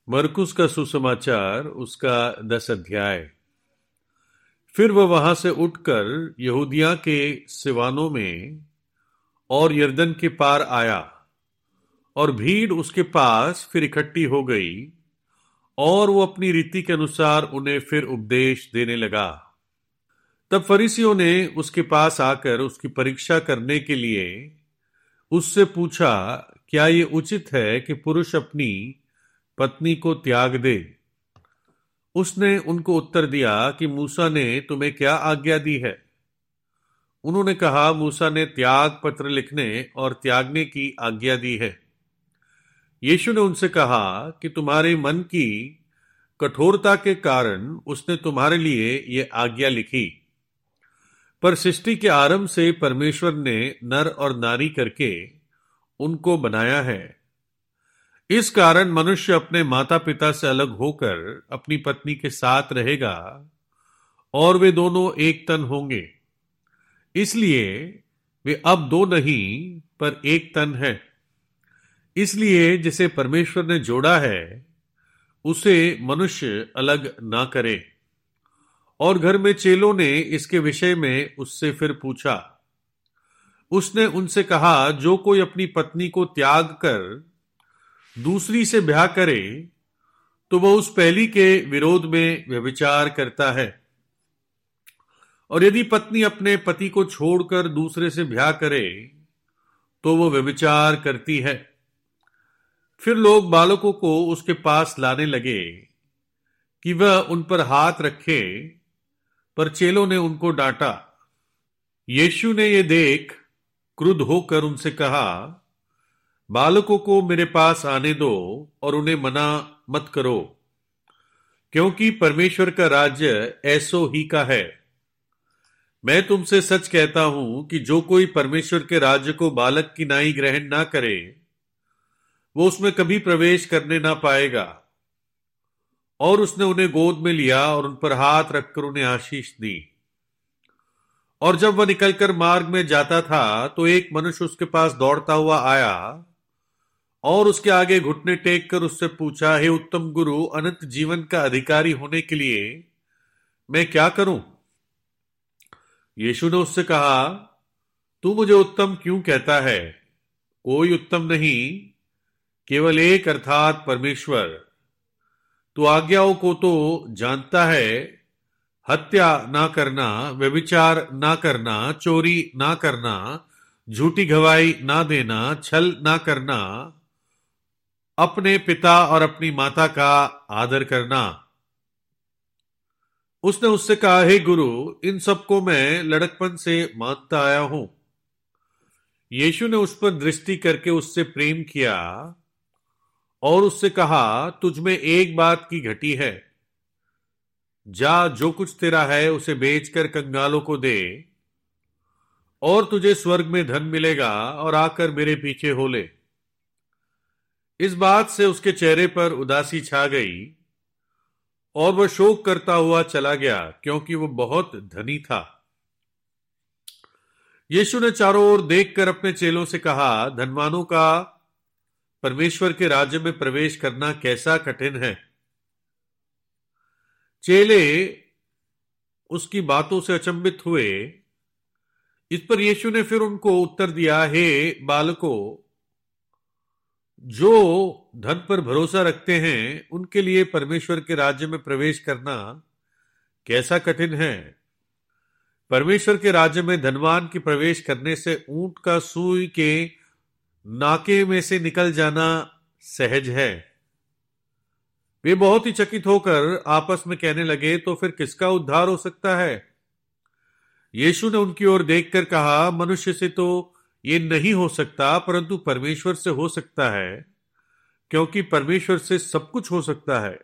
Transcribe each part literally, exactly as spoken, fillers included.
मरकुस का सुसमाचार उसका दस अध्याय। फिर वह वहां से उठकर यहूदिया के सिवानों में और यरदन के पार आया, और भीड़ उसके पास फिर इकट्ठी हो गई, और वो अपनी रीति के अनुसार उन्हें फिर उपदेश देने लगा। तब फरीसियों ने उसके पास आकर उसकी परीक्षा करने के लिए उससे पूछा, क्या ये उचित है कि पुरुष अपनी पत्नी को त्याग दे? उसने उनको उत्तर दिया कि मूसा ने तुम्हें क्या आज्ञा दी है? उन्होंने कहा, मूसा ने त्याग पत्र लिखने और त्यागने की आज्ञा दी है। यीशु ने उनसे कहा कि तुम्हारे मन की कठोरता के कारण उसने तुम्हारे लिए यह आज्ञा लिखी, पर सृष्टि के आरंभ से परमेश्वर ने नर और नारी करके उनको बनाया है। इस कारण मनुष्य अपने माता पिता से अलग होकर अपनी पत्नी के साथ रहेगा, और वे दोनों एक तन होंगे। इसलिए वे अब दो नहीं पर एक तन है। इसलिए जिसे परमेश्वर ने जोड़ा है उसे मनुष्य अलग ना करे। और घर में चेलों ने इसके विषय में उससे फिर पूछा। उसने उनसे कहा, जो कोई अपनी पत्नी को त्याग कर दूसरी से ब्याह करे तो वह उस पहली के विरोध में व्यभिचार करता है। और यदि पत्नी अपने पति को छोड़कर दूसरे से ब्याह करे तो वह व्यभिचार करती है। फिर लोग बालकों को उसके पास लाने लगे कि वह उन पर हाथ रखे, पर चेलों ने उनको डांटा। यीशु ने यह देख क्रुद्ध होकर उनसे कहा, बालकों को मेरे पास आने दो और उन्हें मना मत करो, क्योंकि परमेश्वर का राज्य ऐसो ही का है। मैं तुमसे सच कहता हूं कि जो कोई परमेश्वर के राज्य को बालक की नाई ग्रहण ना करे वो उसमें कभी प्रवेश करने ना पाएगा। और उसने उन्हें गोद में लिया और उन पर हाथ रखकर उन्हें आशीष दी। और जब वह निकलकर मार्ग में जाता था तो एक मनुष्य उसके पास दौड़ता हुआ आया और उसके आगे घुटने टेक कर उससे पूछा, हे उत्तम गुरु, अनंत जीवन का अधिकारी होने के लिए मैं क्या करूं? यीशु ने उससे कहा, तू मुझे उत्तम क्यों कहता है? कोई उत्तम नहीं, केवल एक, अर्थात परमेश्वर। तू आज्ञाओं को तो जानता है, हत्या ना करना, व्यभिचार ना करना, चोरी ना करना, झूठी गवाही ना देना, छल ना करना, अपने पिता और अपनी माता का आदर करना। उसने उससे कहा, हे गुरु, इन सबको मैं लड़कपन से मानता आया हूं। यीशु ने उस पर दृष्टि करके उससे प्रेम किया और उससे कहा, तुझ में एक बात की घटी है। जा, जो कुछ तेरा है उसे बेचकर कंगालों को दे, और तुझे स्वर्ग में धन मिलेगा, और आकर मेरे पीछे हो ले। इस बात से उसके चेहरे पर उदासी छा गई और वह शोक करता हुआ चला गया, क्योंकि वह बहुत धनी था। यीशु ने चारों ओर देखकर अपने चेलों से कहा, धनवानों का परमेश्वर के राज्य में प्रवेश करना कैसा कठिन है। चेले उसकी बातों से अचंभित हुए। इस पर यीशु ने फिर उनको उत्तर दिया, हे बालकों, जो धन पर भरोसा रखते हैं उनके लिए परमेश्वर के राज्य में प्रवेश करना कैसा कठिन है। परमेश्वर के राज्य में धनवान के प्रवेश करने से ऊंट का सुई के नाके में से निकल जाना सहज है। वे बहुत ही चकित होकर आपस में कहने लगे, तो फिर किसका उद्धार हो सकता है? यीशु ने उनकी ओर देखकर कहा, मनुष्य से तो ये नहीं हो सकता, परंतु परमेश्वर से हो सकता है, क्योंकि परमेश्वर से सब कुछ हो सकता है।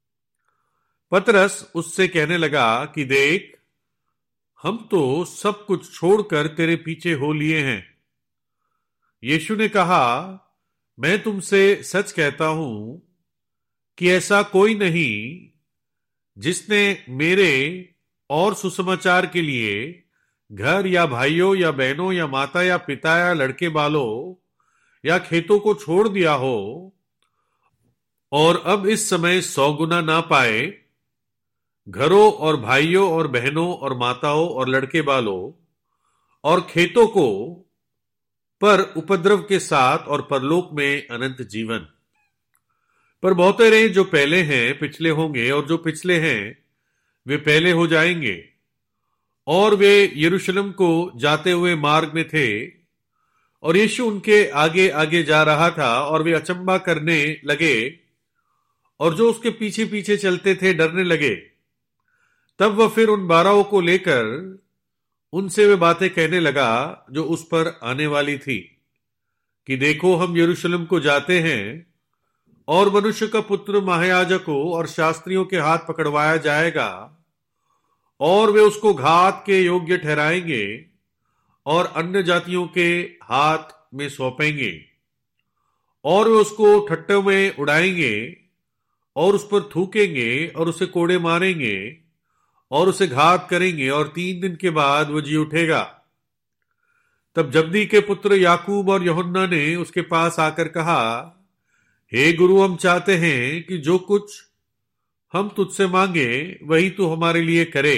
पतरस उससे कहने लगा कि देख, हम तो सब कुछ छोड़कर तेरे पीछे हो लिए हैं। यीशु ने कहा, मैं तुमसे सच कहता हूं कि ऐसा कोई नहीं जिसने मेरे और सुसमाचार के लिए घर या भाइयों या बहनों या माता या पिता या लड़के बालों या खेतों को छोड़ दिया हो और अब इस समय सौ गुना ना पाए, घरों और भाइयों और बहनों और माताओं और लड़के बालों और खेतों को पर उपद्रव के साथ और परलोक में अनंत जीवन। पर बहुतेरे जो पहले हैं पिछले होंगे, और जो पिछले हैं वे पहले हो जाएंगे। और वे यरूशलेम को जाते हुए मार्ग में थे, और यीशु उनके आगे आगे जा रहा था, और वे अचंभा करने लगे, और जो उसके पीछे पीछे चलते थे डरने लगे। तब वह फिर उन बारहों को लेकर उनसे वे बातें कहने लगा जो उस पर आने वाली थी, कि देखो हम यरूशलेम को जाते हैं, और मनुष्य का पुत्र महायाजकों और शास्त्रियों के हाथ पकड़वाया जाएगा, और वे उसको घात के योग्य ठहराएंगे और अन्य जातियों के हाथ में सौंपेंगे, और वे उसको ठट्ठों में उड़ाएंगे और उस पर थूकेंगे और उसे कोड़े मारेंगे और उसे घात करेंगे, और तीन दिन के बाद वह जी उठेगा। तब जब्दी के पुत्र याकूब और यूहन्ना ने उसके पास आकर कहा, हे गुरु, हम चाहते हैं कि जो कुछ हम तुझसे मांगे वही तू हमारे लिए करे।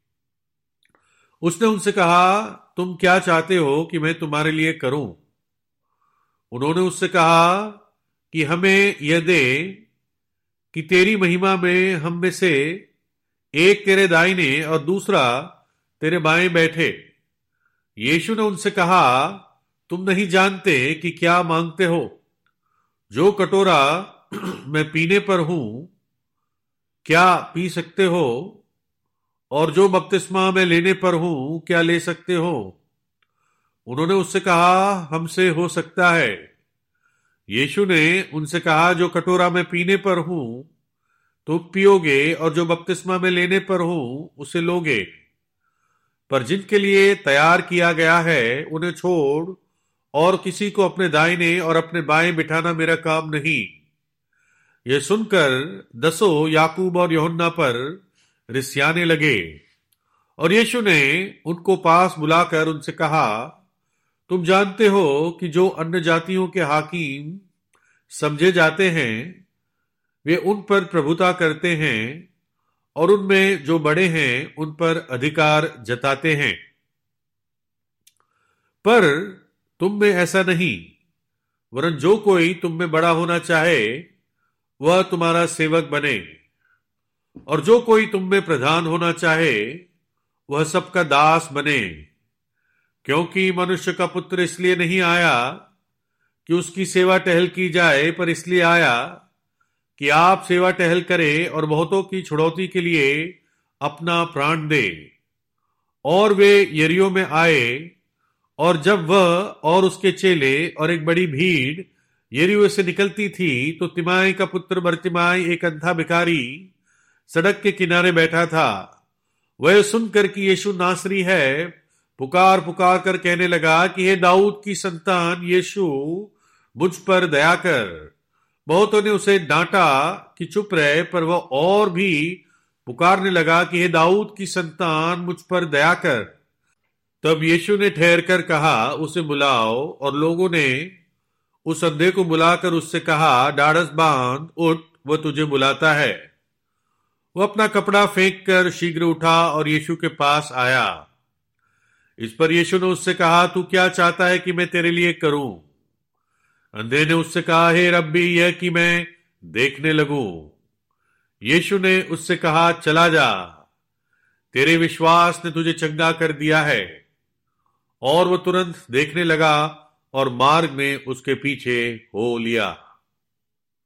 उसने उनसे कहा, तुम क्या चाहते हो कि मैं तुम्हारे लिए करूं? उन्होंने उससे कहा कि हमें यह दे कि तेरी महिमा में हम में से एक तेरे दाहिने और दूसरा तेरे बाएं बैठे। यीशु ने उनसे कहा, तुम नहीं जानते कि क्या मांगते हो। जो कटोरा मैं पीने पर हूं क्या पी सकते हो, और जो बपतिस्मा मैं लेने पर हूं क्या ले सकते हो? उन्होंने उससे कहा, हमसे हो सकता है। यीशु ने उनसे कहा, जो कटोरा मैं पीने पर हूं तो पियोगे, और जो बपतिस्मा में लेने पर हूं उसे लोगे। पर जिनके लिए तैयार किया गया है उन्हें छोड़ और किसी को अपने दाहिने और अपने बाएं बिठाना मेरा काम नहीं। यह सुनकर दसों याकूब और यूहन्ना पर रिसियाने लगे। और यीशु ने उनको पास बुलाकर उनसे कहा, तुम जानते हो कि जो अन्य जातियों के हाकिम समझे जाते हैं वे उन पर प्रभुता करते हैं, और उनमें जो बड़े हैं उन पर अधिकार जताते हैं। पर तुम में ऐसा नहीं, वरन जो कोई तुम में बड़ा होना चाहे वह तुम्हारा सेवक बने, और जो कोई तुम में प्रधान होना चाहे वह सबका दास बने। क्योंकि मनुष्य का पुत्र इसलिए नहीं आया कि उसकी सेवा टहल की जाए, पर इसलिए आया कि आप सेवा टहल करें और बहुतों की छुड़ौती के लिए अपना प्राण दे। और वे यरीहो में आए, और जब वह और उसके चेले और एक बड़ी भीड़ यरीहो से निकलती थी, तो तिमाई का पुत्र बरतिमाई, एक अंधा भिखारी, सड़क के किनारे बैठा था। वह सुनकर कि यीशु नासरी है, पुकार पुकार कर कहने लगा कि हे दाऊद की संतान यीशु, मुझ पर दया कर। बहुतों ने उसे डांटा कि चुप रहे, पर वह और भी पुकारने लगा कि हे दाऊद की संतान, मुझ पर दया कर। तब यीशु ने ठहर कर कहा, उसे बुलाओ। और लोगों ने उस अंधे को बुलाकर उससे कहा, ढाढ़स बांध, उठ, वह तुझे बुलाता है। वह अपना कपड़ा फेंक कर शीघ्र उठा और यीशु के पास आया। इस पर यीशु ने उससे कहा, तू क्या चाहता है कि मैं तेरे लिए करूं? अंधे ने उससे कहा, हे रब्बी, यह कि मैं देखने लगूं। यीशु ने उससे कहा, चला जा, तेरे विश्वास ने तुझे चंगा कर दिया है। और वह तुरंत देखने लगा और मार्ग में उसके पीछे हो लिया।